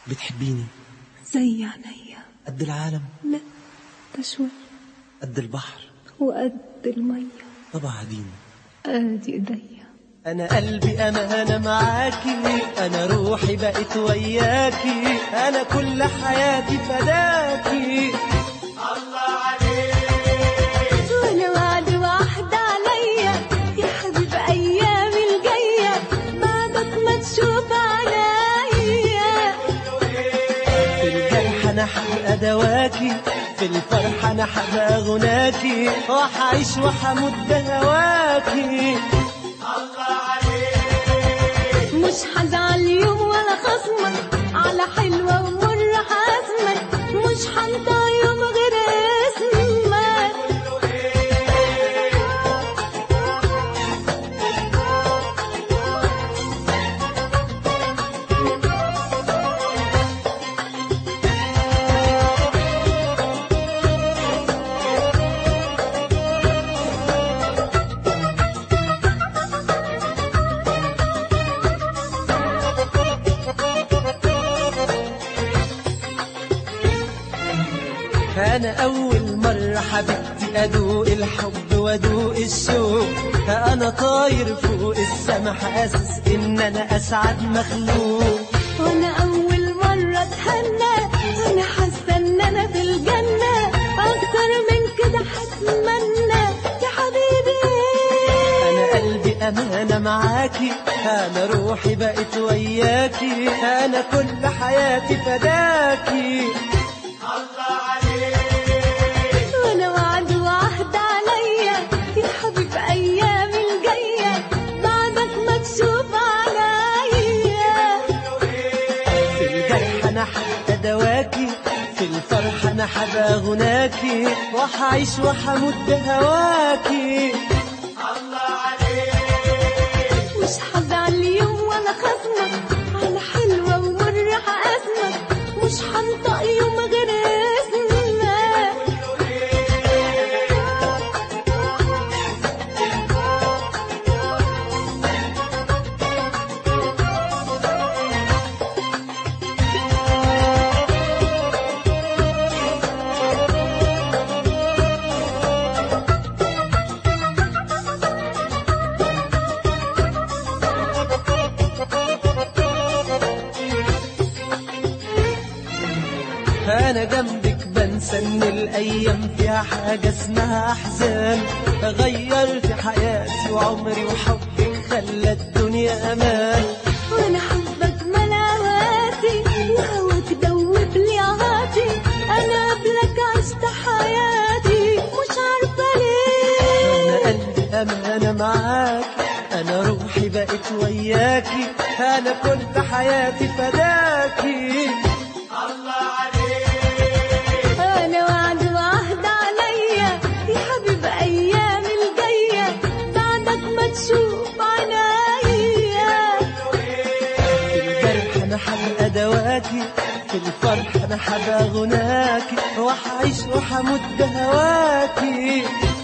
بتحبيني زي عينيا. قد العالم؟ لا ده شوي. قد البحر وقد المية. طب عاديني. ادي ايديا. انا قلبي امانة معاكي، انا روحي بقت وياكي، انا كل حياتي فداكي. الله عليك. وانا وعد واحد عليا يا حبيب ايامي الجاية، بعدك ما تشوف عليا. في الجرح انا حبقى دواكي، في الفرح انا حبقى غناكي، وحعيش وحموت بهواكي. الله عليك. مش هزعل يوم ولا خصمك، على حلوة ومرة حاسمك، مش هنطق يوم غير اسمك. أنا أول مرة حبيبتي أدوق الحب وأدوق الشوق، أنا طاير فوق السما حاسس إن أنا أسعد مخلوق. وانا اول مرة اتهنى، انا حاسة ان انا في الجنة، اكتر من كده هتمنى يا حبيبي. أنا قلبي أمانة معاكي، أنا روحي بقت وياكي، أنا كل حياتي فداكي. الله عليك. وانا وعد وعهد عليا يا حبيب ايامي الجاية، بعدك ما تشوف عليا. في الجرح انا حبقى دواكي، في الفرح انا حبقى غناكي، وحعيش وحموت بهواكي. الله عليك. مش هزعل يوم ولا خصمك، على حلوة ومرة حاسمك، مش هنطق يوم غير اسمك. أنا جنبك بنسى إن الأيام فيها حاجة اسمها أحزان، غيرت حياتي وعمري وحبك خلى الدنيا أمان. وانا حبك ملاواتي، وهواك دوب لي عهاتي، انا قبلك عشت حياتي مش عارفة ليه. أنا قلبي أمانة معاكي، أنا روحي بقت وياكي، أنا كل حياتي فداكي. الله عليك. انا وعد وعهد عليا يا حبيب ايامي الجاية، بعدك ما تشوف عنايا. في الجرح انا حبقى دواكي، في الفرح انا حبقى غناكي، وحعيش وحموت بهواكي.